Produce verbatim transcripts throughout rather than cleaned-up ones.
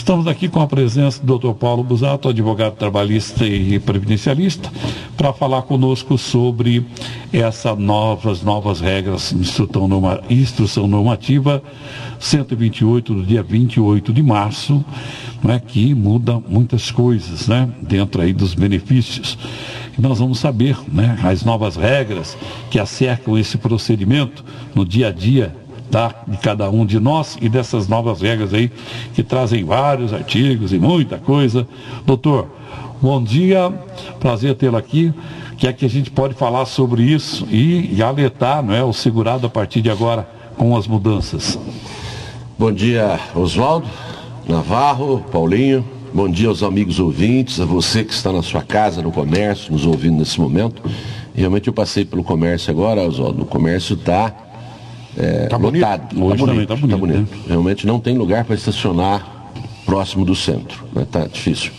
Estamos aqui com a presença do doutor Paulo Busato, advogado trabalhista e previdencialista, para falar conosco sobre essas novas, novas regras, instrução, norma, instrução normativa cento e vinte e oito, do dia vinte e oito de março, não é, que muda muitas coisas, né, dentro aí dos benefícios. E nós vamos saber, né, as novas regras que acercam esse procedimento no dia a dia, tá, de cada um de nós e dessas novas regras aí que trazem vários artigos e muita coisa. Doutor, bom dia, prazer tê-lo aqui. O que é que a gente pode falar sobre isso e, e alertar, não é, o segurado a partir de agora com as mudanças? Bom dia, Oswaldo, Navarro, Paulinho. Bom dia aos amigos ouvintes, a você que está na sua casa, no comércio, nos ouvindo nesse momento. Realmente eu passei pelo comércio agora, Oswaldo. O comércio está é, tá lotado. Hoje tá também bonito, tá bonito. tá bonito. Né? Realmente não tem lugar para estacionar próximo do centro. Né? Tá difícil.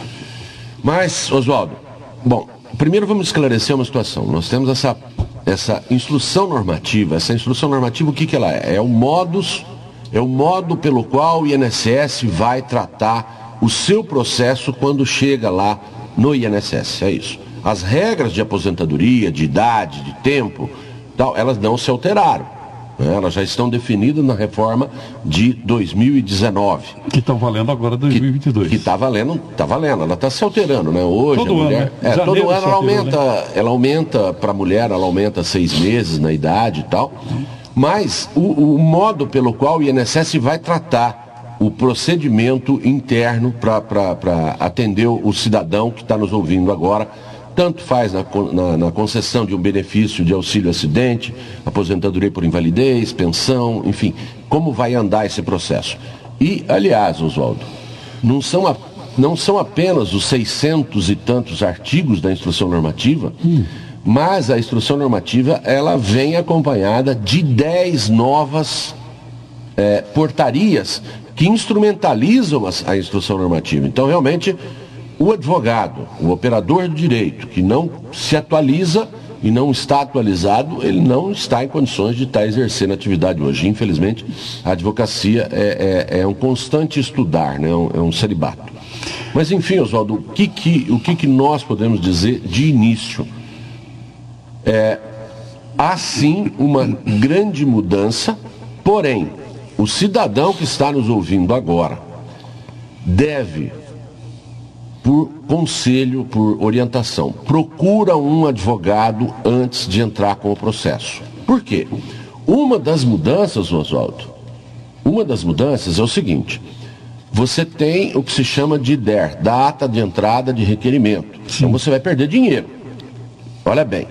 Mas, Oswaldo, bom, primeiro vamos esclarecer uma situação. Nós temos essa, essa instrução normativa. Essa instrução normativa, o que, que ela é? É o modus, é o modo pelo qual o I N S S vai tratar o seu processo quando chega lá no I N S S. É isso. As regras de aposentadoria, de idade, de tempo, tal, elas não se alteraram. Elas já estão definidas na reforma de dois mil e dezenove. Que estão valendo agora dois mil e vinte e dois. Que está valendo, está valendo. Ela está se alterando, né? Hoje todo a mulher, ano, né? é, todo ano ela aumenta, né? ela aumenta para a mulher, ela aumenta seis meses na idade e tal. Mas o, o modo pelo qual o I N S S vai tratar o procedimento interno para atender o cidadão que está nos ouvindo agora, tanto faz na, na, na concessão de um benefício de auxílio acidente, aposentadoria por invalidez, pensão, enfim, como vai andar esse processo. E, aliás, Oswaldo, não são, a, não são apenas os seiscentos e tantos artigos da instrução normativa, hum. mas a instrução normativa ela vem acompanhada de dez novas é, portarias que instrumentalizam a, a instrução normativa. Então, realmente, o advogado, o operador do direito, que não se atualiza e não está atualizado, ele não está em condições de estar exercendo atividade hoje. Infelizmente, a advocacia é, é, é um constante estudar, né? é, um, é um celibato. Mas, enfim, Oswaldo, o, que, que, o que, que nós podemos dizer de início? É, há sim uma grande mudança, porém, o cidadão que está nos ouvindo agora deve, por conselho, por orientação, procura um advogado antes de entrar com o processo. Por quê? Uma das mudanças, Oswaldo, uma das mudanças é o seguinte: você tem o que se chama de D E R, data de entrada de requerimento. Sim. Então você vai perder dinheiro. Olha bem,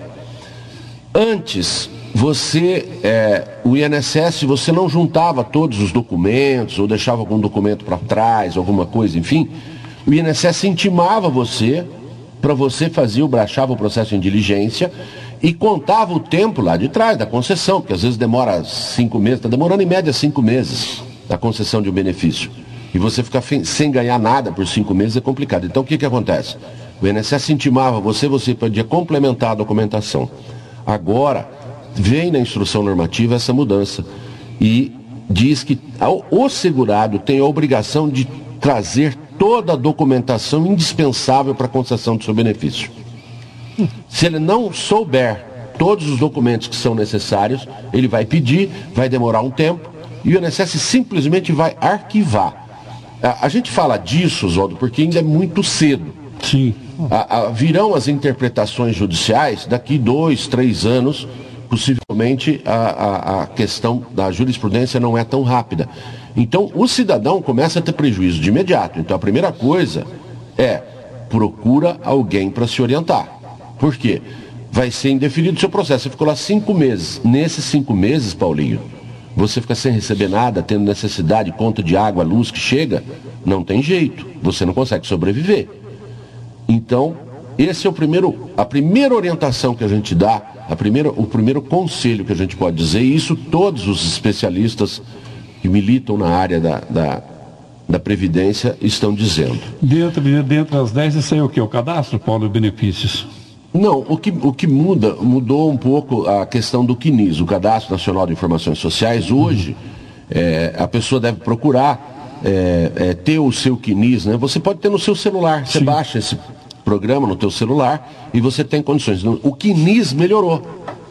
antes você, é, o I N S S, você não juntava todos os documentos ou deixava algum documento para trás, alguma coisa, enfim. O I N S S intimava você, para você fazer, baixava o processo em diligência e contava o tempo lá de trás da concessão, porque às vezes demora cinco meses, está demorando em média cinco meses a concessão de um benefício. E você ficar sem ganhar nada por cinco meses é complicado. Então o que, que acontece? O I N S S intimava você, você podia complementar a documentação. Agora, vem na instrução normativa essa mudança e diz que o segurado tem a obrigação de trazer toda a documentação indispensável para a concessão do seu benefício. Se ele não souber todos os documentos que são necessários, ele vai pedir, vai demorar um tempo, e o I N S S simplesmente vai arquivar. A, a gente fala disso, Oswaldo, porque ainda é muito cedo. Sim. A, a, virão as interpretações judiciais daqui dois, três anos, possivelmente a, a, a questão da jurisprudência não é tão rápida. Então, o cidadão começa a ter prejuízo de imediato. Então, a primeira coisa é, procura alguém para se orientar. Por quê? Vai ser indeferido o seu processo. Você ficou lá cinco meses. Nesses cinco meses, Paulinho, você fica sem receber nada, tendo necessidade, conta de água, luz que chega, não tem jeito. Você não consegue sobreviver. Então, esse é o primeiro, a primeira orientação que a gente dá, a primeira, o primeiro conselho que a gente pode dizer, e isso todos os especialistas que militam na área da, da, da Previdência estão dizendo. Dentro, dentro das dez, isso aí é o quê? O cadastro, Paulo, de benefícios? Não, o que, o que muda, mudou um pouco a questão do C N I S, o Cadastro Nacional de Informações Sociais. Hoje, uhum. é, a pessoa deve procurar é, é, ter o seu Q N I S, né? Você pode ter no seu celular, você Sim. baixa esse programa no teu celular e você tem condições. O Q N I S melhorou.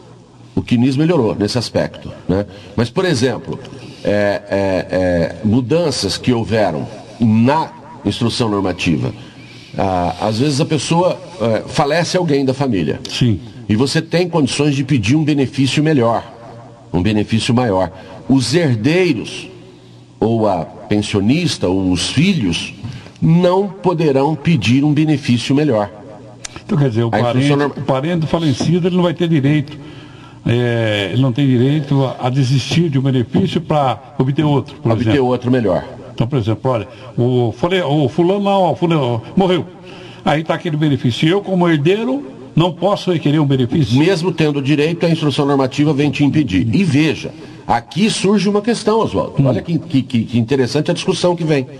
O Q N I S melhorou nesse aspecto, né? Mas, por exemplo, é, é, é, mudanças que houveram na instrução normativa. Ah, às vezes a pessoa é, falece alguém da família. Sim. E você tem condições de pedir um benefício melhor, um benefício maior. Os herdeiros, ou a pensionista, ou os filhos, não poderão pedir um benefício melhor. Então, quer dizer, o, parente, norma... o parente falecido ele não vai ter direito, é, ele não tem direito a, a desistir de um benefício para obter outro, por obter exemplo. outro melhor. Então, por exemplo, olha, o, o fulano lá, ó, fulano, morreu. Aí está aquele benefício. Eu, como herdeiro, não posso requerer um benefício? Mesmo tendo direito, a instrução normativa vem te impedir. E veja, aqui surge uma questão, Oswaldo. Hum. Olha que, que, que interessante a discussão que vem.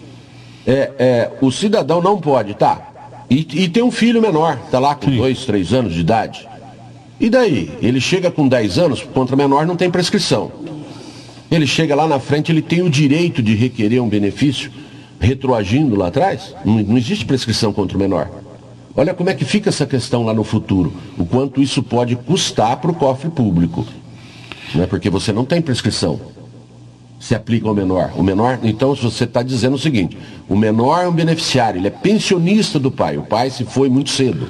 É, é, o cidadão não pode, tá? E, e tem um filho menor, tá lá com Sim. dois, três anos de idade. E daí? Ele chega com dez anos, contra menor não tem prescrição. Ele chega lá na frente, ele tem o direito de requerer um benefício retroagindo lá atrás? Não, não existe prescrição contra o menor. Olha como é que fica essa questão lá no futuro. O quanto isso pode custar para o cofre público. Né? Porque você não tem prescrição. Se aplica ao menor. O menor, então, se você está dizendo o seguinte, o menor é um beneficiário, ele é pensionista do pai. O pai se foi muito cedo.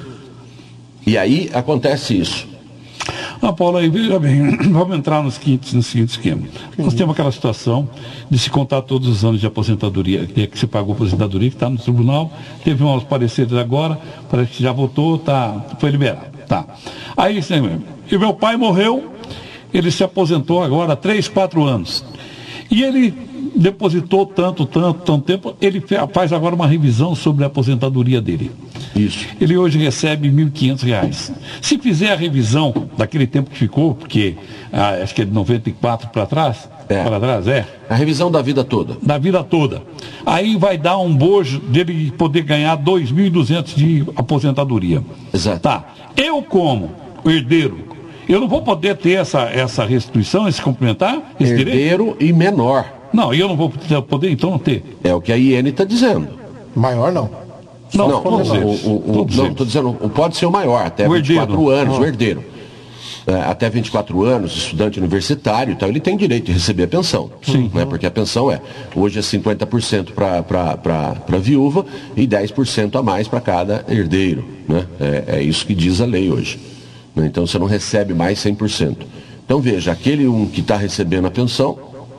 E aí acontece isso. Ah, Paulo, aí veja bem, vamos entrar no seguinte, no seguinte esquema. Nós temos aquela situação de se contar todos os anos de aposentadoria, que, é que se pagou aposentadoria, que está no tribunal, teve uns pareceres agora, parece que já votou, tá, foi liberado. Tá. Aí, e meu pai morreu, ele se aposentou agora há três, quatro anos. E ele depositou tanto, tanto, tanto tempo, ele faz agora uma revisão sobre a aposentadoria dele. Isso. Ele hoje recebe mil e quinhentos reais. Se fizer a revisão daquele tempo que ficou, porque ah, acho que é de noventa e quatro para trás, é. para trás, é. A revisão da vida toda. Da vida toda. Aí vai dar um bojo dele poder ganhar dois mil e duzentos de aposentadoria. Exato. Tá. Eu como herdeiro, eu não vou poder ter essa, essa restituição, esse complementar, esse herdeiro direito? E menor. Não, eu não vou poder então não ter. É o que a I N está dizendo. Maior não. Não, não, todos o, eles, o, o, todos não, eles. estou dizendo, pode ser o maior, até o vinte e quatro herdeiro. anos, Ah. o herdeiro. É, até vinte e quatro anos, estudante universitário e tal, ele tem direito de receber a pensão. Sim. Né? Porque a pensão é, hoje é cinquenta por cento para a viúva e dez por cento a mais para cada herdeiro. Né? É, é isso que diz a lei hoje. Né? Então você não recebe mais cem por cento. Então veja, aquele um que está recebendo a pensão,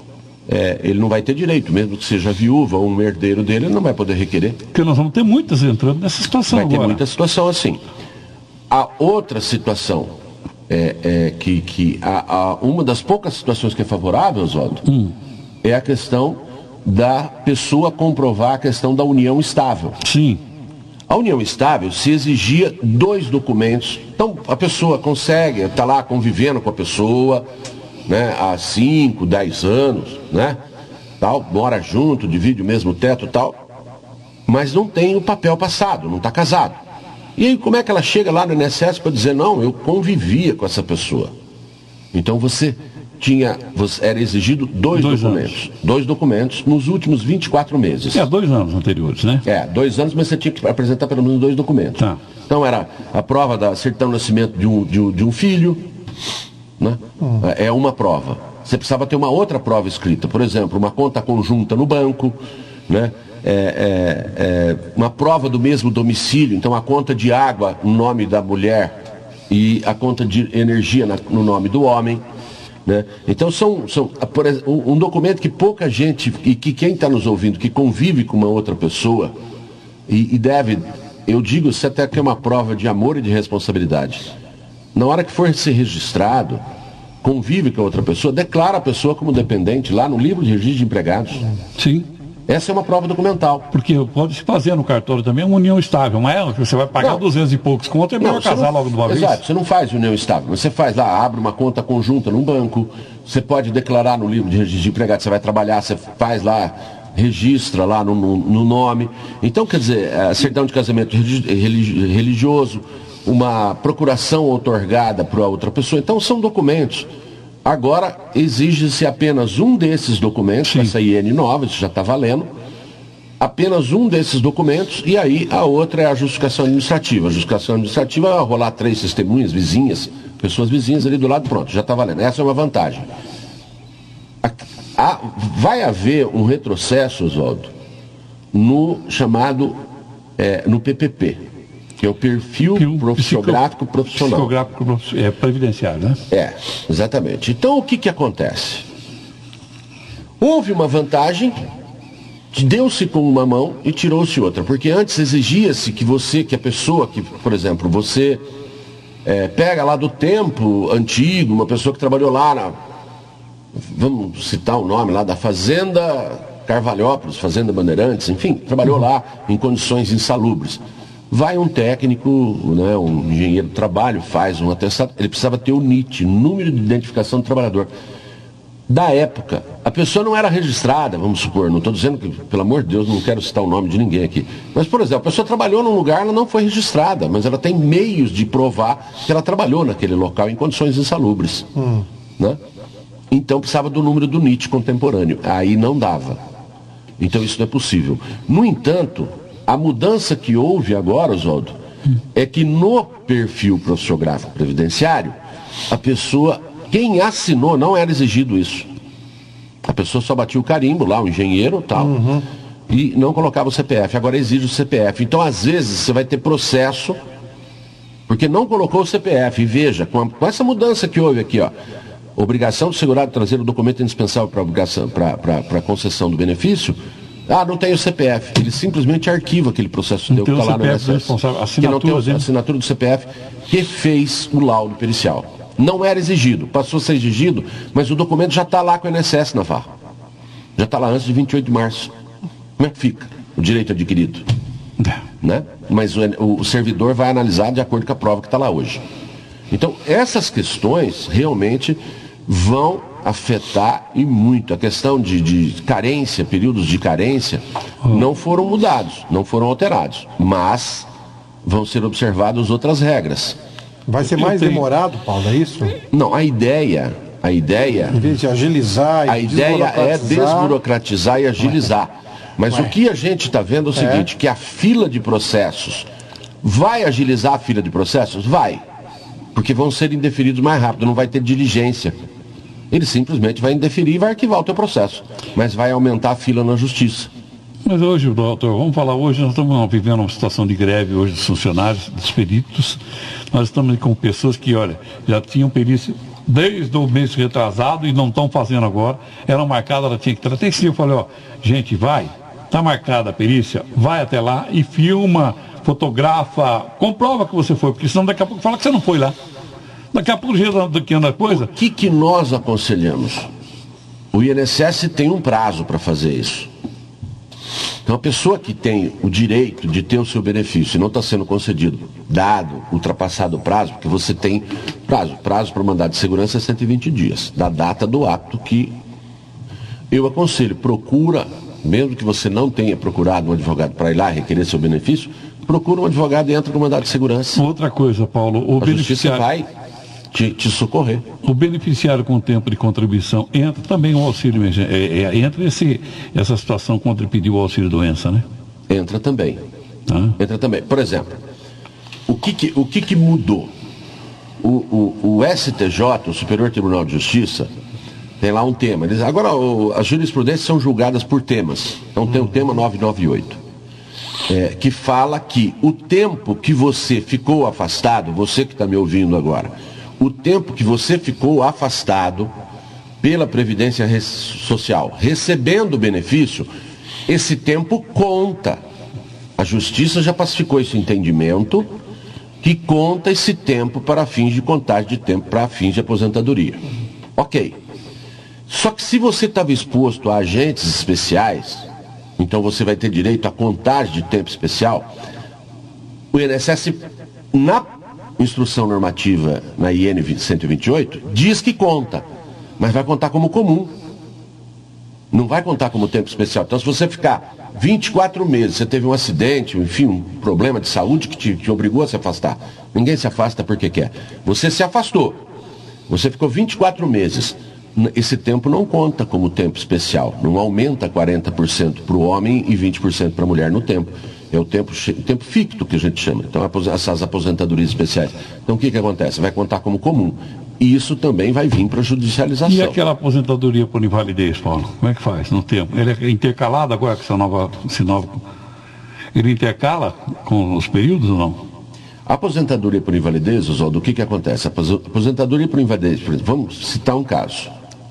É, ele não vai ter direito, mesmo que seja viúva ou um herdeiro dele, ele não vai poder requerer. Porque nós vamos ter muitas entrando nessa situação vai agora. Vai ter muita situação assim. A outra situação, é, é que, que a, a, uma das poucas situações que é favorável, Oswaldo, hum. é a questão da pessoa comprovar a questão da união estável. Sim. A união estável se exigia dois documentos. Então a pessoa consegue, está lá convivendo com a pessoa, né, há cinco, dez anos, né, tal, mora junto, divide o mesmo teto e tal, mas não tem o papel passado, não está casado. E aí como é que ela chega lá no I N S S para dizer, não, eu convivia com essa pessoa? Então você tinha, você, era exigido dois, dois documentos, anos. dois documentos nos últimos vinte e quatro meses. É, dois anos anteriores, né? É, dois anos, mas você tinha que apresentar pelo menos dois documentos. Tá. Então era a prova da certidão de nascimento de um, de um, de um filho, né? Hum. É uma prova. Você precisava ter uma outra prova escrita, por exemplo, uma conta conjunta no banco, né? é, é, é, uma prova do mesmo domicílio, então a conta de água no nome da mulher e a conta de energia na, no nome do homem, né? Então são, são por exemplo, um documento que pouca gente, e que quem está nos ouvindo, que convive com uma outra pessoa, e, e deve, eu digo, isso até que é uma prova de amor e de responsabilidade. Na hora que for ser registrado, convive com a outra pessoa, declara a pessoa como dependente lá no livro de registro de empregados. Sim. Essa é uma prova documental. Porque pode se fazer no cartório também uma união estável, mas é que você vai pagar duzentos e poucos contos, é melhor casar logo de uma vez. Exato, você não faz união estável, você faz lá, abre uma conta conjunta num banco, você pode declarar no livro de registro de empregados, você vai trabalhar, você faz lá, registra lá no, no, no nome. Então, quer dizer, a certidão de casamento religioso, uma procuração outorgada para outra pessoa. Então são documentos Agora, exige-se apenas um desses documentos, Sim. essa I N nova, isso já está valendo, apenas um desses documentos, e aí a outra é a justificação administrativa. A justificação administrativa é rolar três testemunhas, vizinhas, pessoas vizinhas ali do lado, pronto, já está valendo. Essa é uma vantagem. A, a, vai haver um retrocesso, Oswaldo, no chamado, é, no P P P, que é o perfil profissiográfico profissional. Psicográfico é previdenciário, né? É, exatamente. Então o que que acontece? Houve uma vantagem, deu-se com uma mão e tirou-se outra, porque antes exigia-se que você, que a pessoa, que, por exemplo, você é, pega lá do tempo antigo, uma pessoa que trabalhou lá na, vamos citar o nome lá, da Fazenda Carvalhópolis, Fazenda Bandeirantes, enfim, trabalhou lá em condições insalubres. Vai um técnico, né, um engenheiro do trabalho, faz um atestado, ele precisava ter o N I T, número de identificação do trabalhador. Da época, a pessoa não era registrada, vamos supor, não estou dizendo que, pelo amor de Deus, não quero citar o nome de ninguém aqui. Mas, por exemplo, a pessoa trabalhou num lugar, ela não foi registrada, mas ela tem meios de provar que ela trabalhou naquele local em condições insalubres. Hum. Né? Então precisava do número do N I T contemporâneo. Aí não dava. Então isso não é possível. No entanto, a mudança que houve agora, Oswaldo, hum. é que no perfil profissiográfico previdenciário, a pessoa... Quem assinou não era exigido isso. A pessoa só batia o carimbo lá, o engenheiro e tal, uhum. e não colocava o C P F. Agora exige o C P F. Então, às vezes, você vai ter processo, porque não colocou o C P F. E veja, com, a, com essa mudança que houve aqui, ó, obrigação do segurado trazer o documento indispensável para a concessão do benefício, ah, não tem o C P F. Ele simplesmente arquiva aquele processo não que está lá no I N S S. Assinatura, que não tem a assinatura do C P F que fez o laudo pericial. Não era exigido, passou a ser exigido, mas o documento já está lá com o I N S S, Navarro. Já está lá antes de vinte e oito de março. Como é que fica o direito adquirido? É. Né? Mas o, o servidor vai analisar de acordo com a prova que está lá hoje. Então, essas questões realmente vão afetar e muito. A questão de, de carência, períodos de carência, oh. não foram mudados, não foram alterados, mas vão ser observadas outras regras. Vai ser mais tenho... demorado, Paulo, é isso? Não, a ideia, a ideia... Em vez de agilizar e A ideia é desburocratizar e agilizar. Mas Ué. o que a gente está vendo é o seguinte, é. que a fila de processos, vai agilizar a fila de processos? Vai. Porque vão ser indeferidos mais rápido, não vai ter diligência. Ele simplesmente vai indeferir e vai arquivar o teu processo. Mas vai aumentar a fila na justiça. Mas hoje, doutor, vamos falar hoje, nós estamos vivendo uma situação de greve hoje dos funcionários, dos peritos. Nós estamos com pessoas que, olha, já tinham perícia desde o mês retrasado e não estão fazendo agora. Era marcada, ela tinha que tratar. Até esse dia eu falei, ó, gente, vai, está marcada a perícia, vai até lá e filma, fotografa, comprova que você foi, porque senão daqui a pouco fala que você não foi lá. Daqui a pouco, daqui a coisa... O que, que nós aconselhamos? O I N S S tem um prazo para fazer isso. Então, a pessoa que tem o direito de ter o seu benefício e não está sendo concedido, dado, ultrapassado o prazo, porque você tem prazo, prazo para mandado de segurança é cento e vinte dias, da data do ato que eu aconselho, procura, mesmo que você não tenha procurado um advogado para ir lá requerer seu benefício, procura um advogado e entra com mandado de segurança. Outra coisa, Paulo, o a beneficiário... vai te, te socorrer. O beneficiário com tempo de contribuição entra também o auxílio emergência, é, é, entra esse, essa situação quando ele pediu o auxílio doença, né? Entra também. Ah. Entra também. Por exemplo, o que que, o que, que mudou? O, o, o S T J, o Superior Tribunal de Justiça, tem lá um tema. Eles, agora, o, as jurisprudências são julgadas por temas. Então tem o tema novecentos e noventa e oito, é, que fala que o tempo que você ficou afastado, você que está me ouvindo agora, o tempo que você ficou afastado pela Previdência Social, recebendo o benefício, esse tempo conta. A Justiça já pacificou esse entendimento, que conta esse tempo para fins de contagem de tempo para fins de aposentadoria. Ok. Só que se você estava exposto a agentes especiais, então você vai ter direito à contagem de tempo especial, o I N S S, na instrução normativa, na I N cento e vinte e oito, diz que conta, mas vai contar como comum. Não vai contar como tempo especial. Então, se você ficar vinte e quatro meses, você teve um acidente, enfim, um problema de saúde que te, te obrigou a se afastar. Ninguém se afasta porque quer. Você se afastou. Você ficou vinte e quatro meses. Esse tempo não conta como tempo especial. Não aumenta quarenta por cento para o homem e vinte por cento para a mulher no tempo. É o tempo, tempo ficto que a gente chama. Então, essas aposentadorias especiais. Então, o que, que acontece? Vai contar como comum. E isso também vai vir para a judicialização. E aquela aposentadoria por invalidez, Paulo? Como é que faz no tempo? Ele é intercalado agora com essa nova... Esse novo... Ele intercala com os períodos ou não? A aposentadoria por invalidez, Oswaldo, o que, que acontece? A aposentadoria por invalidez, por exemplo, vamos citar um caso.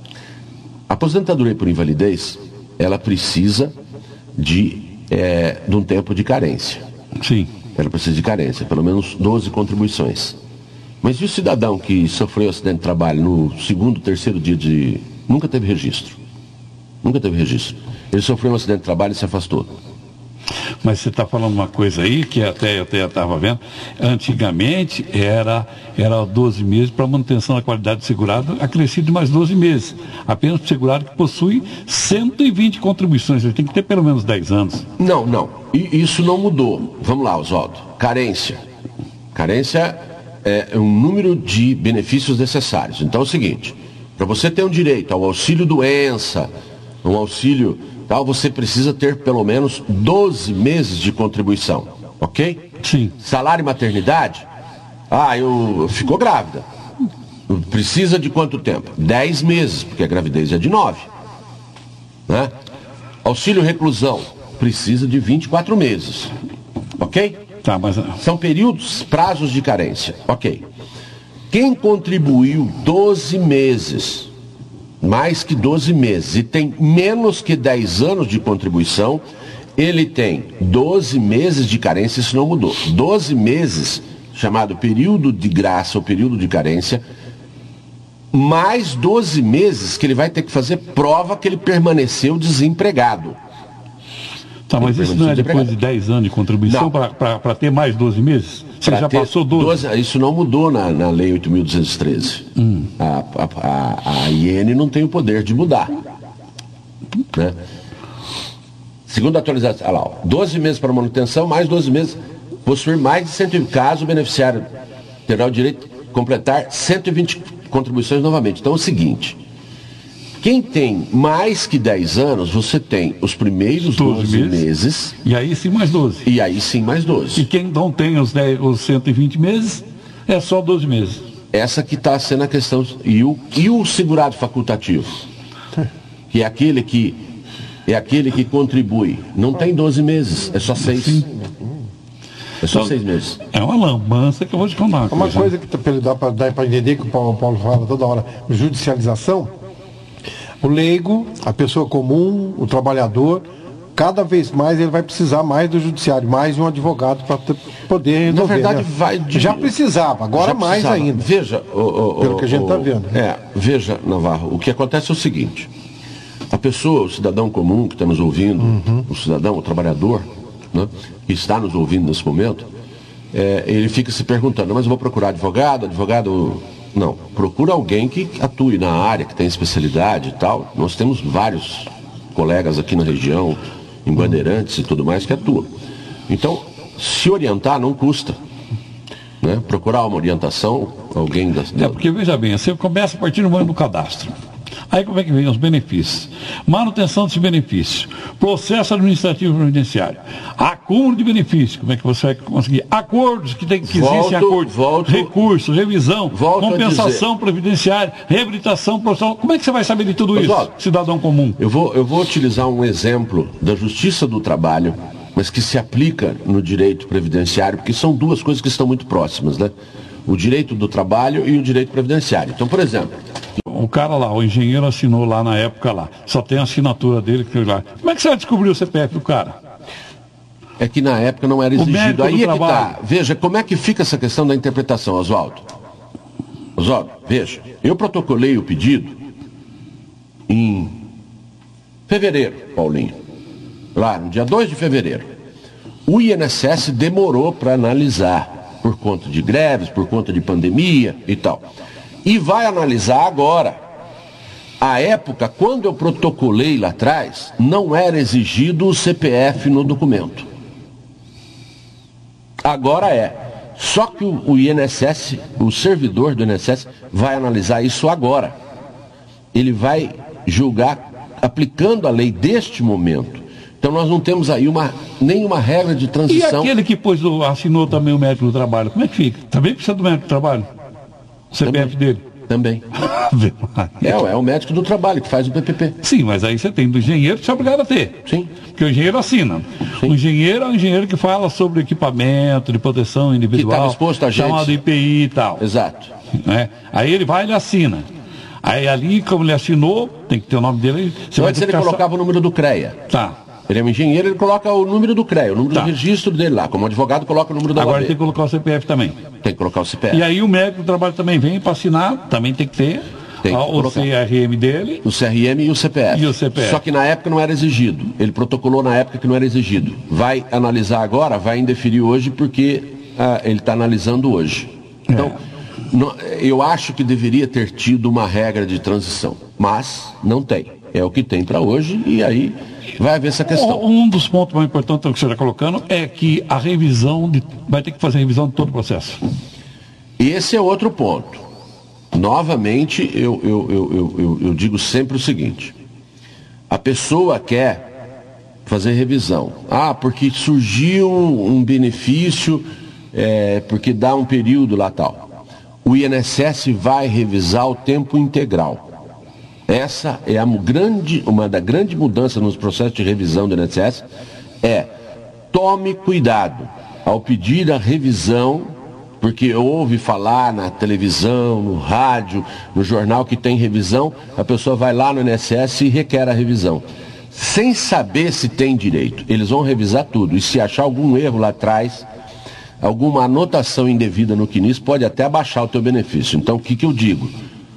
A aposentadoria por invalidez, ela precisa de, é, de um tempo de carência. Sim. Ela precisa de carência, pelo menos doze contribuições. Mas e o cidadão que sofreu acidente de trabalho no segundo, terceiro dia de... Nunca teve registro. Nunca teve registro. Ele sofreu um acidente de trabalho e se afastou. Mas você está falando uma coisa aí que até eu até estava vendo. Antigamente era, era doze meses para manutenção da qualidade do segurado, acrescido de mais doze meses. Apenas para o segurado que possui cento e vinte contribuições. Ele tem que ter pelo menos dez anos. Não, não. E isso não mudou. Vamos lá, Oswaldo. Carência. Carência é um número de benefícios necessários. Então é o seguinte, para você ter um direito ao auxílio doença, um auxílio tal, você precisa ter pelo menos doze meses de contribuição, ok? Sim. Salário e maternidade, ah, eu ficou grávida. Precisa de quanto tempo? dez meses, porque a gravidez é de nove. Né? Auxílio reclusão, precisa de vinte e quatro meses, ok? Tá, mas... São períodos, prazos de carência, ok. Quem contribuiu doze meses, mais que doze meses, e tem menos que dez anos de contribuição, ele tem doze meses de carência, isso não mudou. doze meses, chamado período de graça ou período de carência, mais doze meses que ele vai ter que fazer prova que ele permaneceu desempregado. Tá, mas isso não é depois de dez anos de contribuição para ter mais doze meses? Você já passou doze? doze? Isso não mudou na, na Lei oito mil duzentos e treze. Hum. A, a, a, a I N não tem o poder de mudar. Né? Segundo a atualização, olha lá, ó, doze meses para manutenção, mais doze meses, possuir mais de cento e vinte, caso o beneficiário terá o direito de completar cento e vinte contribuições novamente. Então é o seguinte, quem tem mais que dez anos, você tem os primeiros doze meses, meses. E aí sim mais doze. E aí sim mais doze. E quem não tem os, dez, os cento e vinte meses, é só doze meses. Essa que está sendo a questão. E o, e o segurado facultativo? Que é aquele que, é aquele que contribui. Não tem doze meses, é só seis. Sim. É só então, seis meses. É uma lambança que eu vou te contar. Uma coisa, coisa que dá para entender, que o Paulo, o Paulo fala toda hora, judicialização. O leigo, a pessoa comum, o trabalhador, cada vez mais ele vai precisar mais do judiciário, mais de um advogado para poder resolver. Na verdade, né? vai... De... Já precisava, agora Já mais precisava. ainda. Veja, o, o, pelo que a gente está vendo. É, veja, Navarro, o que acontece é o seguinte, a pessoa, o cidadão comum que está nos ouvindo, uhum. o cidadão, o trabalhador, né, que está nos ouvindo nesse momento, é, ele fica se perguntando, mas eu vou procurar advogado, advogado... Não, procura alguém que atue na área, que tem especialidade e tal. Nós temos vários colegas aqui na região, em Bandeirantes e tudo mais, que atuam. Então, se orientar não custa. Né? Procurar uma orientação, alguém da... É porque, veja bem, você começa a partir do momento do cadastro. Aí como é que vem os benefícios? Manutenção desse benefício, processo administrativo previdenciário, acúmulo de benefícios, como é que você vai conseguir? Acordos que, tem, que volto, existem acordos, volto, recurso, revisão, compensação previdenciária, reabilitação profissional. Como é que você vai saber de tudo isso, cidadão comum? Eu vou, eu vou utilizar um exemplo da Justiça do Trabalho, mas que se aplica no direito previdenciário, porque são duas coisas que estão muito próximas, né? O direito do trabalho e o direito previdenciário. Então, por exemplo... O cara lá, o engenheiro assinou lá na época lá, só tem a assinatura dele que foi lá. Como é que você vai descobrir o C P F do cara? É que na época não era exigido. Aí é que tá. Veja, como é que fica essa questão da interpretação, Oswaldo? Oswaldo, veja, eu protocolei o pedido em fevereiro, Paulinho. Lá, no dia dois de fevereiro. O I N S S demorou para analisar, por conta de greves, por conta de pandemia e tal. E vai analisar agora. À época, quando eu protocolei lá atrás, não era exigido o C P F no documento. Agora é. Só que o, o I N S S, o servidor do I N S S, vai analisar isso agora. Ele vai julgar aplicando a lei deste momento. Então nós não temos aí uma, nenhuma regra de transição. E aquele que pôs o, assinou também o médico do trabalho, como é que fica? Também precisa do médico do trabalho? O C P F Também. dele? Também. É, é o médico do trabalho que faz o P P P. Sim, mas aí você tem do engenheiro que você é obrigado a ter. Sim. Porque o engenheiro assina. Sim. O engenheiro é o engenheiro que fala sobre equipamento de proteção individual. Que está exposto a gente. Chamado I P I e tal. Exato. Né? Aí ele vai e ele assina. Aí ali, como ele assinou, tem que ter o nome dele. Você vai Antes ter ele que colocava caçar... o número do CREA. Tá. Ele é um engenheiro, ele coloca o número do CREA, o número Tá. do registro dele lá. Como advogado, coloca o número da Agora O A B. tem que colocar o C P F também. Tem que colocar o C P F. E aí o médico do trabalho também vem para assinar, também tem que ter Tem que ó, o colocar. C R M dele. O C R M e o C P F. E o C P F. Só que na época não era exigido. Ele protocolou na época que não era exigido. Vai analisar agora, vai indeferir hoje porque ah, ele está analisando hoje. Então, É. no- eu acho que deveria ter tido uma regra de transição, mas não tem. É o que tem para hoje e aí vai haver essa questão. Um dos pontos mais importantes que você está colocando é que a revisão, de, vai ter que fazer a revisão de todo o processo. Esse é outro ponto. Novamente, eu, eu, eu, eu, eu, eu digo sempre o seguinte: a pessoa quer fazer revisão. Ah, porque surgiu um benefício, é, porque dá um período lá tal. O I N S S vai revisar o tempo integral. Essa é a grande, uma da grande mudança nos processos de revisão do I N S S, é tome cuidado ao pedir a revisão, porque ouve falar na televisão, no rádio, no jornal que tem revisão, a pessoa vai lá no I N S S e requer a revisão, sem saber se tem direito. Eles vão revisar tudo, e se achar algum erro lá atrás, alguma anotação indevida no C N I S, pode até abaixar o teu benefício. Então o que, que eu digo?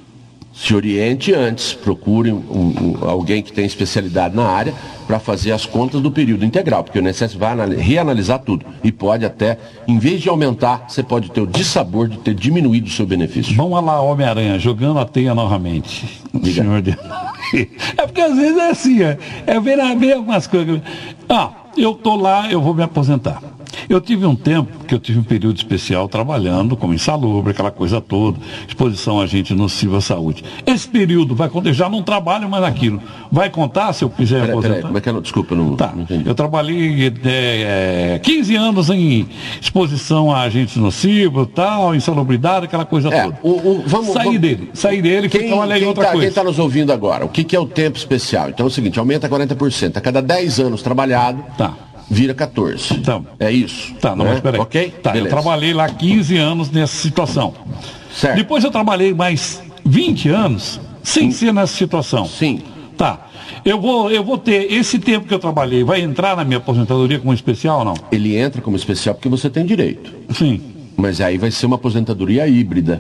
Se oriente antes, procure um, um, alguém que tem especialidade na área para fazer as contas do período integral, porque o I N S S vai anal- reanalisar tudo e pode até, em vez de aumentar, você pode ter o dissabor de ter diminuído o seu benefício. Vamos lá, Homem-Aranha, jogando a teia novamente. Diga. Senhor Deus. É porque às vezes é assim, é, é ver, ver algumas coisas. Ah, eu tô lá, eu vou me aposentar. Eu tive um tempo, que eu tive um período especial trabalhando como insalubre, aquela coisa toda, exposição a gente nociva à saúde. Esse período vai contar, já não trabalho mais naquilo. Vai contar se eu quiser Peraí, aposentar? peraí, como é que é? Desculpa, eu não, Tá. não entendi. Eu trabalhei é, é, quinze anos em exposição a agentes nocivos, tal, insalubridade, aquela coisa É, toda. o, o, vamos, Saí vamos- dele, saí dele e fui Quem trabalhar em outra está coisa. nos ouvindo agora, o que, que é o tempo especial? Então é o seguinte, aumenta quarenta por cento. A cada dez anos trabalhado, Tá. vira quatorze. Tá. É isso. Tá, não, né? mas peraí. Ok? Tá, eu Beleza. trabalhei lá quinze anos nessa situação. Certo. Depois eu trabalhei mais vinte anos sem ser nessa situação. Sim. Tá. Eu vou, eu vou ter, esse tempo que eu trabalhei, vai entrar na minha aposentadoria como especial ou não? Ele entra como especial porque você tem direito. Sim. Mas aí vai ser uma aposentadoria híbrida.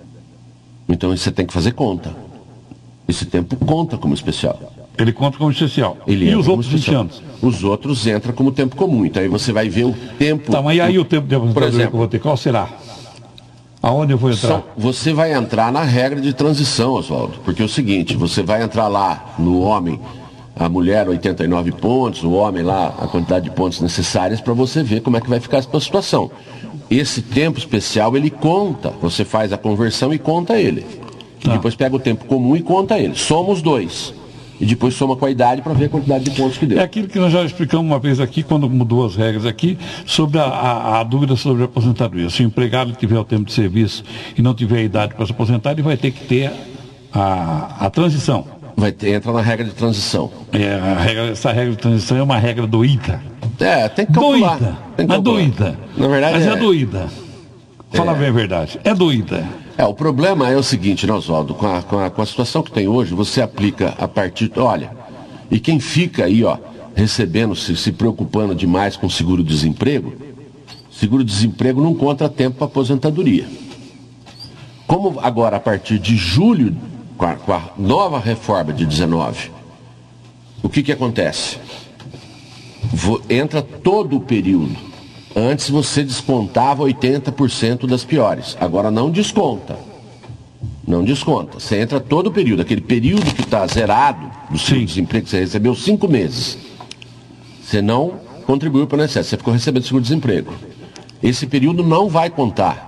Então você tem que fazer conta. Esse tempo conta como especial. Ele conta como especial. Ele e entra os como outros vinte especial. anos? Os outros entram como tempo comum. Então aí você vai ver o tempo. Tá, mas e aí o tempo de Por aposentadoria que eu exemplo, vou ter? Qual será? Aonde eu vou entrar? são- você vai entrar na regra de transição, Oswaldo. Porque é o seguinte, você vai entrar lá no homem, a mulher oitenta e nove pontos, o homem lá a quantidade de pontos necessárias para você ver como é que vai ficar a sua situação. Esse tempo especial ele conta. Você faz a conversão e conta ele. E Tá. depois pega o tempo comum e conta ele. Soma os dois. E depois soma com a idade para ver a quantidade de pontos que deu. É aquilo que nós já explicamos uma vez aqui, quando mudou as regras aqui, sobre a, a- a dúvida sobre a aposentadoria. Se o empregado tiver o tempo de serviço e não tiver a idade para se aposentar, ele vai ter que ter a, a transição. Vai ter, entra na regra de transição. É, a regra- essa regra de transição é uma regra doída. É, tem que calcular. Doída. Tem que Mas calcular. doída. Na verdade, Mas é, é, doída. Fala bem a verdade. É doída. é, o problema é o seguinte, né, Oswaldo? Com a, com, a, com a situação que tem hoje, você aplica a partir... Olha, e quem fica aí, ó, recebendo, se, se preocupando demais com seguro-desemprego, seguro-desemprego não conta tempo para aposentadoria. Como agora, a partir de julho, com a, com a nova reforma de dezenove, o que que acontece? Vo- entra todo o período. Antes você descontava oitenta por cento das piores. Agora não desconta. Não desconta. Você entra todo o período. Aquele período que está zerado do seu Sim. desemprego que você recebeu cinco meses. Você não contribuiu para o I N S S. Você ficou recebendo seguro-desemprego. esse período não vai contar.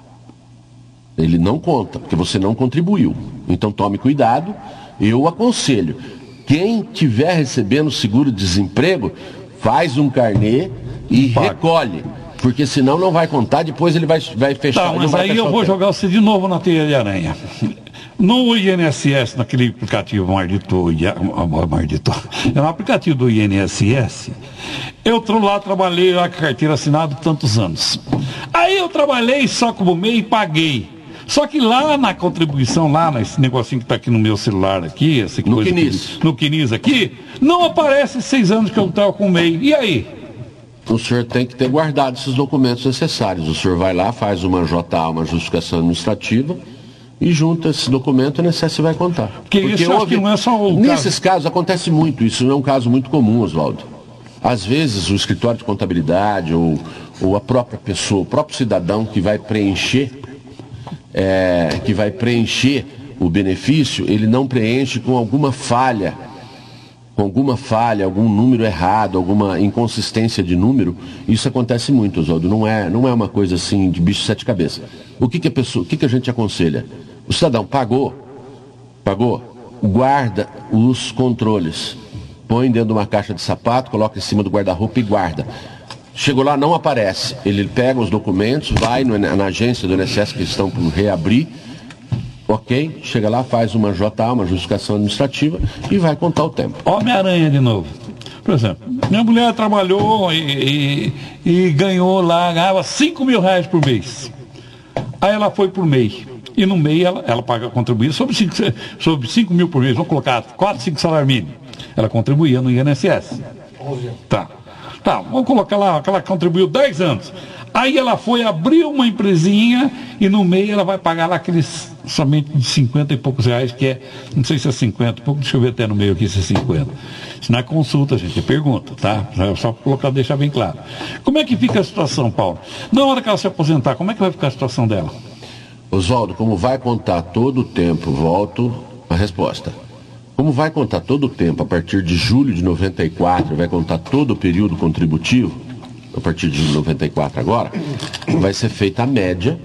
Ele não conta, porque você não contribuiu. Então tome cuidado, eu aconselho. Quem estiver recebendo seguro-desemprego, faz um carnê e Paga. recolhe. Porque senão não vai contar, depois ele vai, vai fechar. Tá, mas aí eu vou jogar você de novo na teia de aranha. No I N S S, naquele aplicativo maldito, maldito, no aplicativo do I N S S, eu lá trabalhei lá com carteira assinada tantos anos. Aí eu trabalhei só como M E I e paguei. Só que lá na contribuição, lá nesse negocinho que está aqui no meu celular aqui, essa no coisa Quinis. Aqui, no Quinis aqui, não aparece seis anos que eu estava com o M E I. E aí? O senhor tem que ter guardado esses documentos necessários. O senhor vai lá, faz uma J A, uma justificação administrativa, e junta esse documento e o I N S S vai contar. Porque, Porque isso houve... não é só o Nesses caso. casos acontece muito, isso não é um caso muito comum, Oswaldo. Às vezes o escritório de contabilidade ou, ou a própria pessoa, o próprio cidadão que vai preencher, é, que vai preencher o benefício, ele não preenche com alguma falha, com alguma falha, algum número errado, alguma inconsistência de número. Isso acontece muito, Oswaldo. Não é, não é uma coisa assim de bicho sete cabeças. O que que a pessoa, o que que a gente aconselha? O cidadão pagou, pagou, guarda os controles, põe dentro de uma caixa de sapato, coloca em cima do guarda-roupa e guarda. Chegou lá, não aparece. Ele pega os documentos, vai no, na agência do I N S S que estão por reabrir, ok, chega lá, faz uma J A, uma justificação administrativa e vai contar o tempo. Homem-Aranha de novo. Por exemplo, minha mulher trabalhou e, e, e ganhou lá, ganhava cinco mil reais por mês. Aí ela foi por M E I. E no M E I ela, ela paga contribuir sobre cinco, sobre cinco mil por mês, vamos colocar quatro, cinco salários mínimos. Ela contribuía no I N S S. Tá. Tá, vamos colocar lá que ela contribuiu dez anos. Aí ela foi abrir uma empresinha e no meio ela vai pagar lá aqueles somente de cinquenta e poucos reais, que é, não sei se é cinquenta, pouco, deixa eu ver até no meio aqui se é cinquenta. Isso não é consulta, gente, é pergunta, tá? Só para colocar, deixar bem claro. Como é que fica a situação, Paulo? Na hora que ela se aposentar, como é que vai ficar a situação dela? Oswaldo, como vai contar todo o tempo, volto à resposta. Como vai contar todo o tempo, a partir de julho de noventa e quatro, vai contar todo o período contributivo, a partir de noventa e quatro agora, vai ser feita a média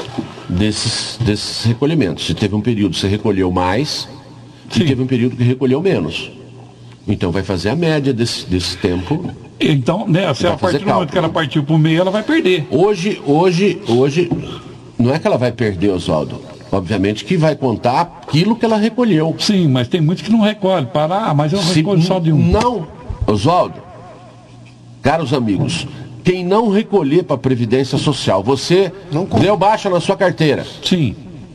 desses, desses recolhimentos. Se teve um período que você recolheu mais, e teve um período que recolheu menos. Então vai fazer a média desse, desse tempo. Então, né, se a partir do momento que ela partiu para o meio, ela vai perder. Hoje, hoje, hoje, não é que ela vai perder, Oswaldo. Obviamente que vai contar aquilo que ela recolheu. Sim, mas tem muitos que não recolhem. Parar, mas eu Se, recolho só de um. Não, Oswaldo, caros amigos, quem não recolher para a Previdência Social, você não deu baixa na sua carteira. Sim.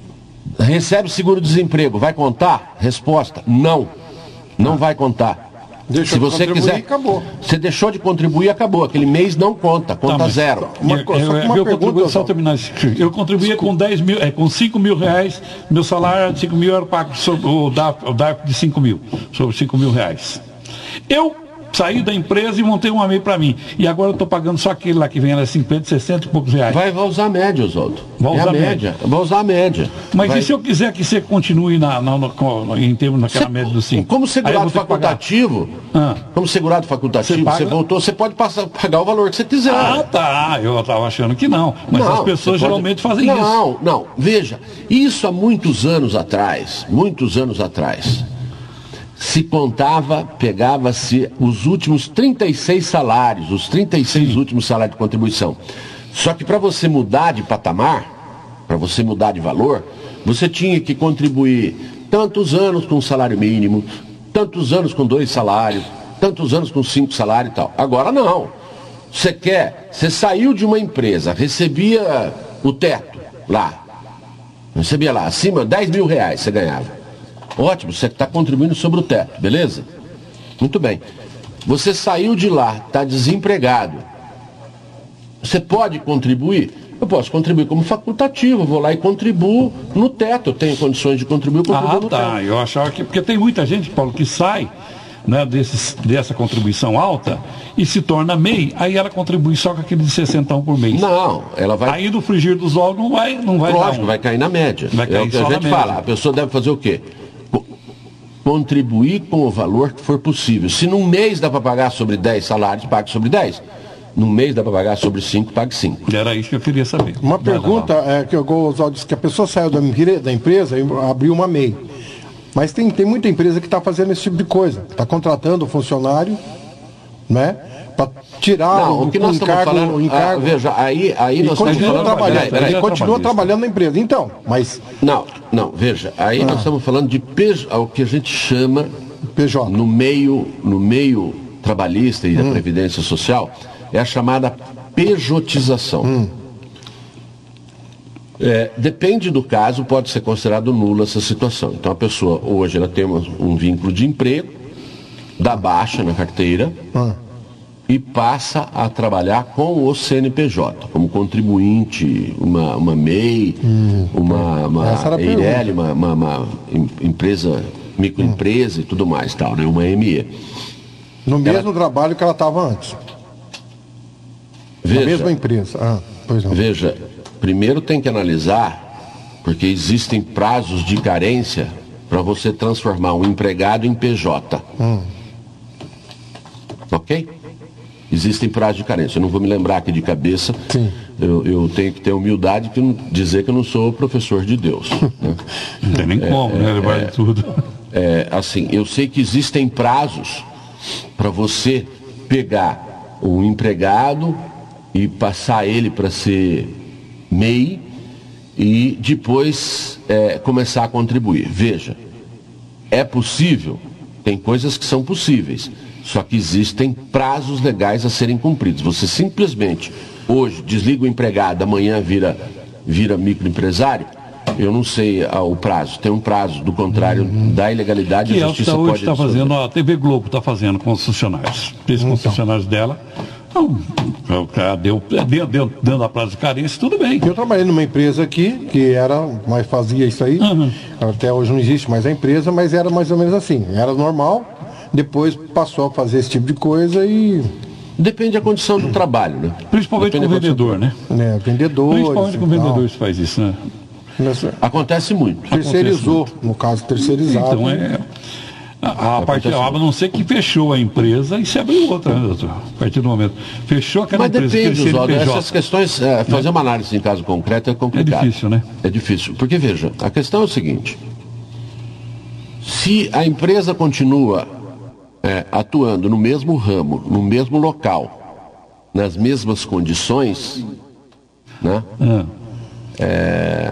Recebe seguro-desemprego, vai contar? Resposta, não. Não ah. vai contar. Deixou Se você de quiser, acabou. Você deixou de contribuir, acabou. Aquele mês não conta, conta tá, zero. Uma, eu, eu, uma eu pergunta, só terminar esse, eu contribuía com dez mil, é, com cinco mil reais, meu salário de cinco mil era pago sobre o D A F, o D A F de cinco mil, sobre cinco mil reais. Eu saí da empresa e montei um A M E I para mim. E agora eu estou pagando só aquele lá que vem a cinquenta, sessenta e poucos reais. Vai, vai usar a média, Oswaldo. Vai usar é a média. média. Vai usar a média. Mas vai... e se eu quiser que você continue na, na, na, em termos naquela Cê, média do cinco? Como segurado facultativo, ah. como segurado facultativo, você, você voltou, você pode passar, pagar o valor que você quiser. Ah, tá. Eu estava achando que não. Mas não, as pessoas geralmente pode... fazem não, isso. Não, não. Veja, isso há muitos anos atrás, muitos anos atrás, se contava, pegava-se os últimos trinta e seis salários, os trinta e seis Sim. últimos salários de contribuição. Só que para você mudar de patamar, para você mudar de valor, você tinha que contribuir tantos anos com salário mínimo, tantos anos com dois salários, tantos anos com cinco salários e tal. Agora não. Você quer, você saiu de uma empresa, recebia o teto lá, recebia lá, acima, dez mil reais você ganhava. Ótimo, você está contribuindo sobre o teto, beleza? Muito bem. Você saiu de lá, está desempregado. Você pode contribuir? Eu posso contribuir como facultativo, vou lá e contribuo no teto. Eu tenho condições de contribuir, eu contribuo ah, no tá. teto. Eu achava que... Porque tem muita gente, Paulo, que sai, né, desses, dessa contribuição alta e se torna M E I, aí ela contribui só com aquele de sessentão por mês. Não, ela vai... Aí do frigir dos ovos não vai, não vai Lógico, um... vai cair na média. Vai cair é o que só a gente na fala. média. A pessoa deve fazer o quê? Contribuir com o valor que for possível. Se num mês dá para pagar sobre dez salários, pague sobre dez. No mês dá para pagar sobre cinco, pague cinco. Era isso que eu queria saber. Uma Vai pergunta, lá. é, que o Oswaldo disse que a pessoa saiu da, empre- da empresa e abriu uma M E I. Mas tem, tem muita empresa que está fazendo esse tipo de coisa. Está contratando o funcionário, né? Para tirar Não, o que nós estamos encargo, falando, o encargo. ah, veja, aí, aí E nós estamos continua falando... trabalhando, Peraí, peraí. ele continua trabalhista. trabalhando na empresa. Então, mas Não, não, veja, aí Ah. nós estamos falando de P- o que a gente chama P J. no meio, no meio trabalhista e da Previdência Social, é a chamada pejotização. É, depende do caso, pode ser considerado nula essa situação. Então a pessoa hoje ela tem um, um vínculo de emprego, dá baixa na carteira Ah. e passa a trabalhar com o C N P J, como contribuinte, uma, uma M E I, uma, uma Essa era a Eireli, uma, uma, uma em- empresa, microempresa e tudo mais, tal, né? Uma M E. no mesmo trabalho que ela estava antes. Na Veja, mesma empresa. Ah, pois não. veja, primeiro tem que analisar, porque existem prazos de carência para você transformar um empregado em P J. Ok? Existem prazos de carência. Eu não vou me lembrar aqui de cabeça. Sim. Eu, eu tenho que ter humildade de dizer que eu não sou professor de Deus. Né? Não tem nem como, né? Levar de tudo. É, assim, eu sei que existem prazos para você pegar um empregado e passar ele para ser M E I e depois é, começar a contribuir. Veja, é possível, tem coisas que são possíveis, só que existem prazos legais a serem cumpridos. Você simplesmente, hoje, desliga o empregado, amanhã vira, vira microempresário, eu não sei ah, o prazo. Tem um prazo, do contrário, da ilegalidade, Que a é o que justiça tá, hoje pode... está fazendo, a T V Globo está fazendo com os funcionários. Esses Então. funcionários dela, não, o cara deu, deu, deu, dando a prazo de carência, tudo bem. Eu trabalhei numa empresa aqui, que era, mas fazia isso aí, Uhum. até hoje não existe mais a empresa, mas era mais ou menos assim, era normal, depois passou a fazer esse tipo de coisa e, Depende da condição do trabalho, né? Principalmente Depende com o da condição- vendedor, né? né, vendedores Principalmente e com tal. vendedores faz isso, né? Nessa- Acontece muito. terceirizou, no caso, terceirizado. Então é. A, a partir a não ser que fechou a empresa e se abriu outra, né, doutor? A partir do momento. Fechou aquela Mas empresa, depende, aquele Oswaldo, C N P J. essas questões, é, fazer uma análise em caso concreto é complicado. É difícil, né? É difícil, porque veja, a questão é o seguinte, se a empresa continua é, atuando no mesmo ramo, no mesmo local, nas mesmas condições, né? Ah.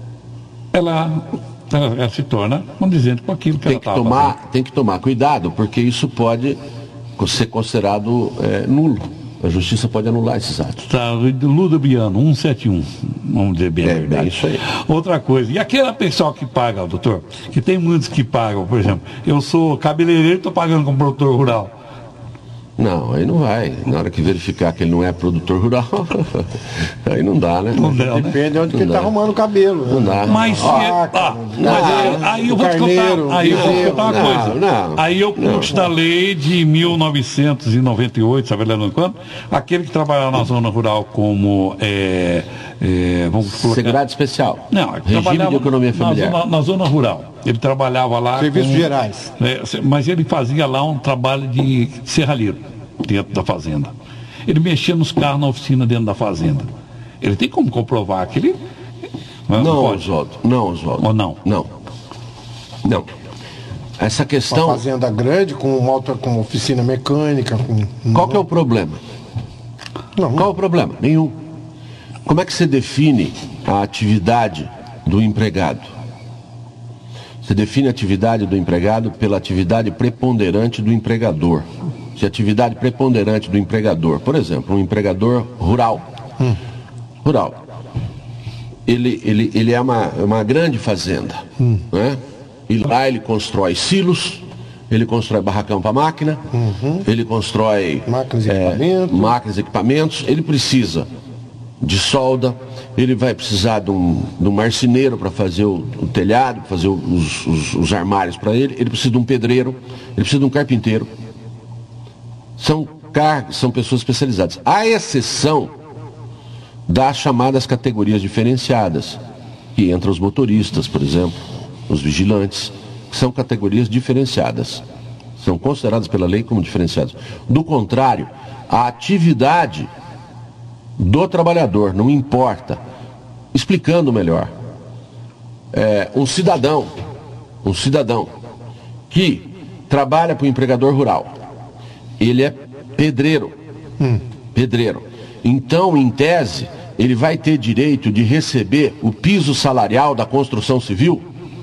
Ela, ela, ela se torna condizente com aquilo que Tem ela que, estava tomar, tem que tomar cuidado, porque isso pode ser considerado é, nulo. A justiça pode anular esses atos. Tá, Ludobriano, cento e setenta e um, vamos dizer bem a É, verdade. bem isso aí. Outra coisa, e aquela pessoa que paga, doutor, que tem muitos que pagam, por exemplo, eu sou cabeleireiro e estou pagando como produtor rural. Não, aí não vai. Na hora que verificar que ele não é produtor rural, aí não dá, né? Não dá, né? Depende de onde que Não ele tá dá. arrumando o cabelo. né? Não dá. Mas, se- Ah, ah, cara, mas aí, aí eu vou te carneiro, contar, aí eu vou te bezerro. contar uma Não, coisa. não, aí eu não. puxo da lei de mil novecentos e noventa e oito, sabe lá no quanto? Aquele que trabalhava na zona rural como é, é, vamos colocar. Segurado especial. Não, ele Regime trabalhava de economia na familiar. zona, na zona rural. Ele trabalhava lá. Serviços com- gerais. é, mas ele fazia lá um trabalho de serralheiro dentro da fazenda. Ele mexia nos carros na oficina dentro da fazenda. Ele tem como comprovar que ele. Não, pode. Oswaldo. Não, Oswaldo. Ou não? Não. Não. Essa Uma questão. fazenda grande, com uma outra, com oficina mecânica, com. Qual que é o problema? Não, Qual é o problema? Nenhum. Como é que você define a atividade do empregado? Você define a atividade do empregado pela atividade preponderante do empregador. Se a atividade preponderante do empregador, por exemplo, um empregador rural, Hum. rural, ele, ele, ele é uma, uma grande fazenda, Hum. né? E lá ele constrói silos, ele constrói barracão para máquina, ele constrói Máquinas e é, equipamentos. máquinas e equipamentos, ele precisa de solda, ele vai precisar de um, de um marceneiro para fazer o, o telhado, pra fazer os, os, os armários para ele, ele precisa de um pedreiro, ele precisa de um carpinteiro. São cargos, são pessoas especializadas. À exceção das chamadas categorias diferenciadas, que entram os motoristas, por exemplo, os vigilantes, que são categorias diferenciadas. São consideradas pela lei como diferenciadas. Do contrário, a atividade do trabalhador, não importa. Explicando melhor, é, um cidadão, um cidadão que trabalha para o empregador rural, ele é pedreiro, hum. pedreiro. Então, em tese, ele vai ter direito de receber o piso salarial da construção civil?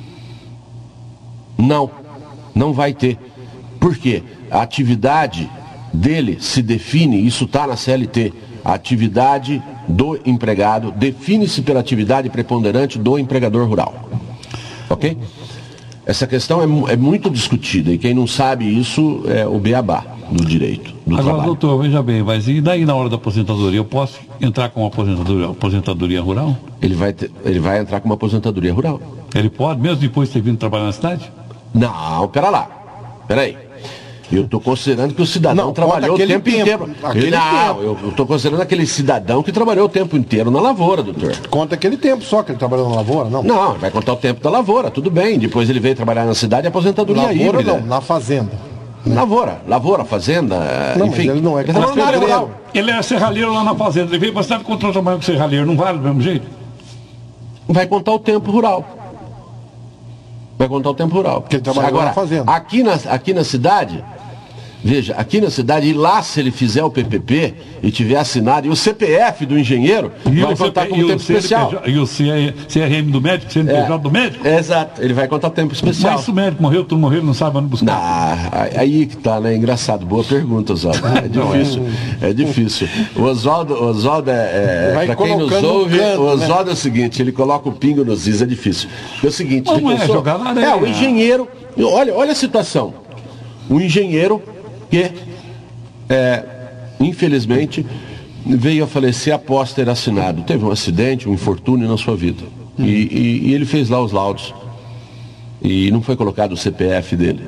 Não, não vai ter. Por quê? A atividade dele se define, isso está na C L T, a atividade do empregado define-se pela atividade preponderante do empregador rural. Ok? Essa questão é, é muito discutida e quem não sabe isso é o beabá do direito, do Agora, trabalho. doutor, veja bem, mas e daí na hora da aposentadoria, eu posso entrar com uma aposentadoria, aposentadoria rural? Ele vai, ter, ele vai entrar com uma aposentadoria rural. Ele pode, mesmo depois de ter vindo trabalhar na cidade? Não, pera lá, pera aí. Eu estou considerando que o cidadão não, trabalhou o tempo, tempo inteiro. Aquele não, tempo. eu estou considerando aquele cidadão que trabalhou o tempo inteiro na lavoura, doutor. Conta aquele tempo só que ele trabalhou na lavoura, não? Não, vai contar o tempo da lavoura, tudo bem. Depois ele veio trabalhar na cidade e aposentadoria lavoura híbrida. Não, na fazenda. Lavoura, lavoura, fazenda, não, enfim. Mas ele não é ele trabalhou na área rural. Ele é serralheiro lá na fazenda, ele veio para a cidade contra o trabalho com serralheiro, não vale do mesmo jeito? Vai contar o tempo rural. Vai contar o tempo rural. Porque ele trabalhou Agora, na fazenda. Aqui na, aqui na cidade... Veja, aqui na cidade, e lá se ele fizer o P P P e tiver assinado, e o C P F do engenheiro e vai contar como tempo especial. E o C R M do médico, C N P J é, do médico? É, exato, ele vai contar tempo especial. Mas se o médico morreu, tu morreu, não sabe onde buscar. Não, aí que tá, né? Engraçado, boa pergunta, Oswaldo. É difícil, é difícil. O Oswaldo, o Oswaldo é, é para quem nos ouve, canto, o Oswaldo né? é o seguinte, ele coloca o pingo nos is, é difícil. É o seguinte, não ele é pensou, jogar na areia. É, o engenheiro, olha, olha a situação. O engenheiro que É, infelizmente, veio a falecer após ter assinado. Teve um acidente, um infortúnio na sua vida. Hum. E, e, e ele fez lá os laudos. E não foi colocado o C P F dele.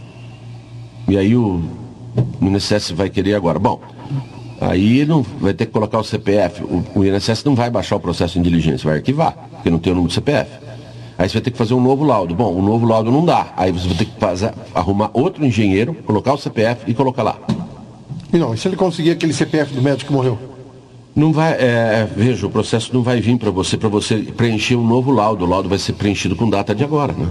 E aí o, o I N S S vai querer agora. Bom, aí não vai ter que colocar o C P F. O, o I N S S não vai baixar o processo de diligência, vai arquivar, porque não tem o número do C P F. Aí você vai ter que fazer um novo laudo. Bom, o novo laudo não dá. Aí você vai ter que fazer, arrumar outro engenheiro, colocar o C P F e colocar lá. E não, e se ele conseguir aquele C P F do médico que morreu? Não vai, é, veja, o processo não vai vir para você, para você preencher um novo laudo. O laudo vai ser preenchido com data de agora, né?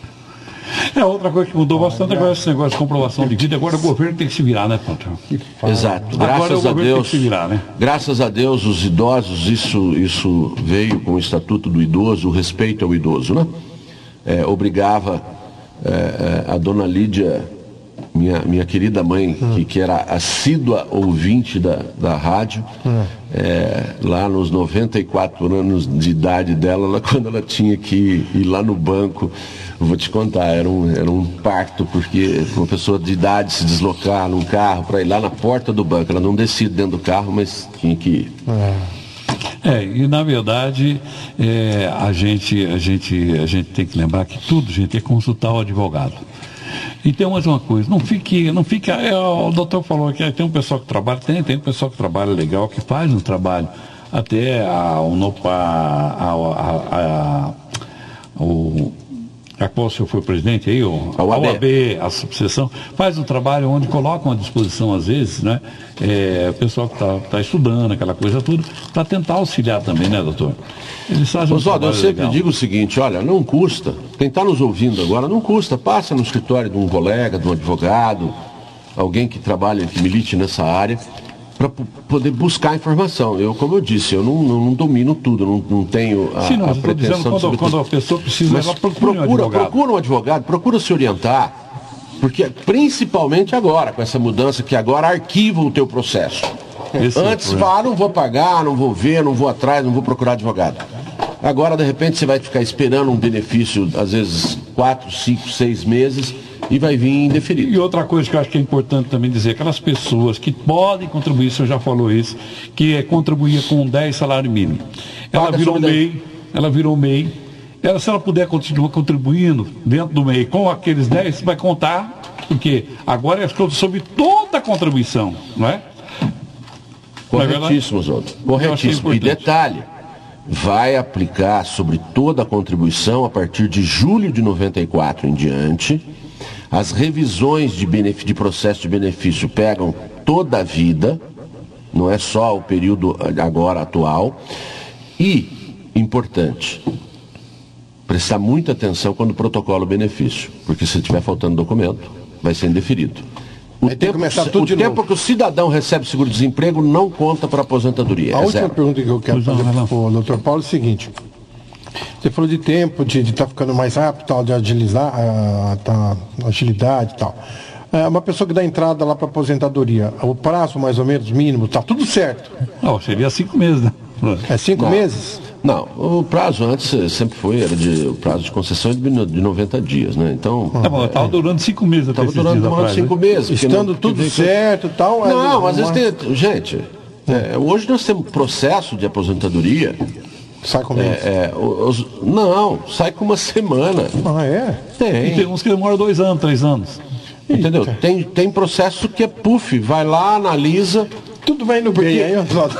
É, outra coisa que mudou bastante agora esse negócio de comprovação de vida. Agora o governo tem que se virar, né, patrão? Exato. Graças a Deus. Tem que se virar, né? Graças a Deus, os idosos, isso, isso veio com o Estatuto do Idoso, o respeito ao idoso, né? É, obrigava é, a dona Lídia, minha, minha querida mãe, hum. que, que era assídua ouvinte da, da rádio, hum. é, lá nos noventa e quatro anos de idade dela, ela, quando ela tinha que ir, ir lá no banco, eu vou te contar, era um, era um parto, porque uma pessoa de idade se deslocar num carro para ir lá na porta do banco, ela não descia dentro do carro, mas tinha que ir. É, é e na verdade, é, a, gente, a, gente, a gente tem que lembrar que tudo, gente, é consultar o advogado. E tem mais uma coisa, não fique, não fique, é, o doutor falou que tem um pessoal que trabalha, tem, tem um pessoal que trabalha legal, que faz um trabalho, até a, a, a, a, a, o, a qual o senhor foi presidente aí, o, a U A B, a subseção, faz um trabalho onde colocam à disposição, às vezes, né, é, o pessoal que está tá estudando, aquela coisa toda, para tentar auxiliar também, né, doutor? Eles fazem um Oswaldo, eu sempre legal. digo o seguinte, olha, não custa, quem está nos ouvindo agora, não custa, passa no escritório de um colega, de um advogado, alguém que trabalha, que milite nessa área, para poder buscar informação. Eu, como eu disse, eu não, não, não domino tudo, não, não tenho a, Sim, não, a pretensão quando, de saber quando tudo. a pessoa precisa, mas ela procura, procura, um advogado. procura um advogado, procura se orientar, porque principalmente agora, com essa mudança que agora arquiva o teu processo. Esse Antes, é ah, não vou pagar, não vou ver, não vou atrás, não vou procurar advogado. Agora, de repente, você vai ficar esperando um benefício, às vezes, quatro, cinco, seis meses, e vai vir indeferido. E outra coisa que eu acho que é importante também dizer, aquelas pessoas que podem contribuir, o senhor já falou isso, que é contribuir com dez salário mínimo. Ela Paga virou sobre M E I, ela virou M E I, ela, se ela puder continuar contribuindo dentro do M E I com aqueles dez, vai contar, porque agora é sobre toda a contribuição, não é? Corretíssimo, Oswaldo. Corretíssimo. E detalhe, vai aplicar sobre toda a contribuição a partir de julho de noventa e quatro em diante. As revisões de, benefício, de processo de benefício pegam toda a vida, não é só o período agora atual. E, importante, prestar muita atenção quando o protocolo benefício, porque se estiver faltando documento, vai ser indeferido. O Aí tem que tempo, começar tudo o de tempo novo. que o cidadão recebe seguro-desemprego não conta para aposentadoria. A É última zero. pergunta que eu quero Pois não, fazer vai lá. para o doutor Paulo é o seguinte. Você falou de tempo, de estar ficando mais rápido, tal, de agilizar, ah, tá, agilidade e tal. É, uma pessoa que dá entrada lá para aposentadoria, o prazo mais ou menos mínimo, tá tudo certo. Não, seria cinco meses, né? É cinco Não. meses? Não, o prazo antes sempre foi, era de, o prazo de concessão é de no- de noventa dias, né? Então, É, bom, estava durando cinco meses até estava esses durando dias demorando atrás, cinco né? meses. porque Estando não- tudo porque- certo e tal. Não, é, às vezes tem. Gente, é, hoje nós temos processo de aposentadoria. Sai com menos. É, os- não, sai com uma semana. Ah, é? E Tem. tem uns que demoram dois anos, três anos. Entendeu? Tem, tem processo que é puff, vai lá, analisa, Tudo vai indo bem. Aí,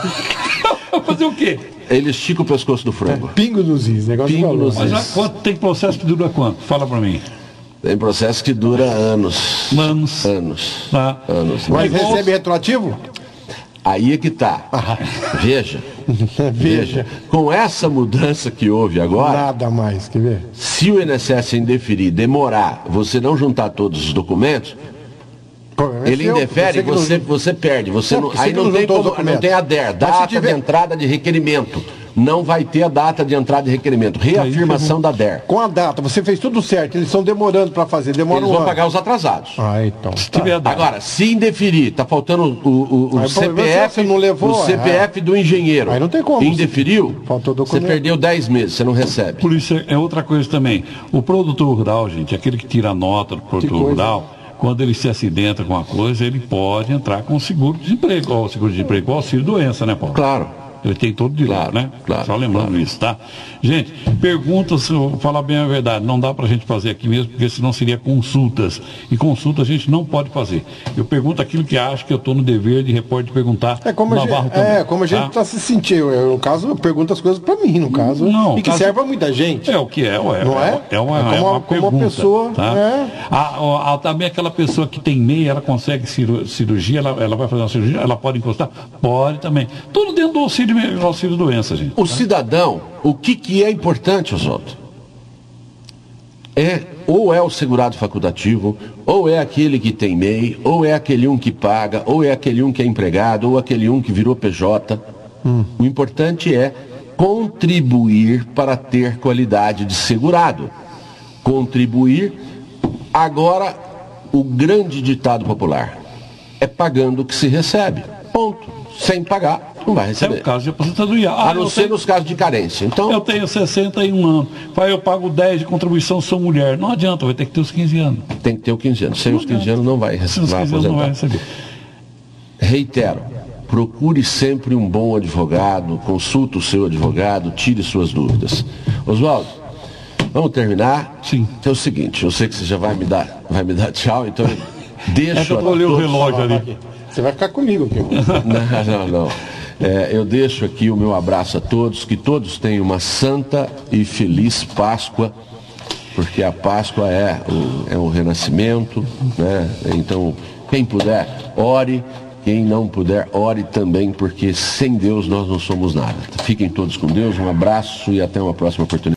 ó, Fazer o quê? ele estica o pescoço do frango. pingo nos is, negócio Pingo de valor. nos Mas is. já, quanto tem processo que dura quanto? Fala pra mim. Tem processo que dura anos. Anos. Anos. Tá? Anos. Mas É igual- recebe retroativo? Aí é que tá. Veja, Veja. veja. Com essa mudança que houve agora, Nada mais, quer ver? se o I N S S indeferir, demorar, você não juntar todos os documentos, Problema é ele seu, indefere, que não- você, você perde. Você É, não, porque você aí que não não tem, juntou os como, não documentos. tem a D E R, Mas se data tiver- de entrada de requerimento. Não vai ter a data de entrada de requerimento. Reafirmação da D E R. Com a data, você fez tudo certo, eles estão demorando para fazer, demora Eles um vão ano. pagar os atrasados. Ah, então. Se tiver dado. Agora, se indeferir, está faltando o, o, o Aí o problema é C P F, se você não levou, o C P F do engenheiro. Aí não tem como. Indeferiu, Faltou você documento. perdeu dez meses, você não recebe. Por isso é outra coisa também. O produtor rural, gente, aquele que tira a nota do produtor coisa. rural, quando ele se acidenta com uma coisa, ele pode entrar com seguro-desemprego. Ó, o seguro-desemprego, o auxílio-doença, né, Paulo? Claro. Ele tem todo direito, Claro, né? claro, Só lembrando claro. isso, tá? Gente, perguntas, eu vou falar bem a verdade, não dá pra gente fazer aqui mesmo, porque senão seria consultas. E consulta a gente não pode fazer. Eu pergunto aquilo que acho que eu estou no dever de repórter de perguntar. É como a gente, Navarro também, é, como a gente tá? tá se sentindo. Eu, no caso, eu pergunto as coisas para mim, no caso. Não, e que caso- serve para muita gente. É o que é, ué. Não é? É uma, É como é uma a- como a pergunta, pessoa, Tá? é. A- a- a- também aquela pessoa que tem meia, ela consegue ciru- cirurgia, ela, ela vai fazer uma cirurgia, ela pode encostar? Pode também. Tudo dentro do auxílio, do auxílio doença, gente. O cidadão, o que, que é importante, Oswaldo? É, ou é o segurado facultativo, ou é aquele que tem M E I, ou é aquele um que paga, ou é aquele um que é empregado, ou aquele um que virou P J. O importante é contribuir para ter qualidade de segurado. Contribuir. Agora, o grande ditado popular é pagando o que se recebe. Ponto. Sem pagar, não vai É receber. o caso de aposentadoria. Ah, A não eu ser tenho- nos casos de carência. Então, Eu tenho sessenta e um anos. Pai, eu pago dez de contribuição, sou mulher. Não adianta, vai ter que ter os quinze anos. tem que ter os quinze anos. Sem os quinze anos não vai Se receber. os Vai quinze anos não vai aposentar. receber. Reitero, procure sempre um bom advogado, consulte o seu advogado, tire suas dúvidas. Oswaldo, vamos terminar? Sim. Então é o seguinte, eu sei que você já vai me dar, vai me dar tchau, então eu deixo É que eu a vou ler o todos- relógio ali. Você vai ficar comigo aqui. Não, não, não. É, eu deixo aqui o meu abraço a todos, que todos tenham uma santa e feliz Páscoa, porque a Páscoa é o, é o renascimento, né? Então, quem puder, ore, quem não puder, ore também, porque sem Deus nós não somos nada. Fiquem todos com Deus, um abraço e até uma próxima oportunidade.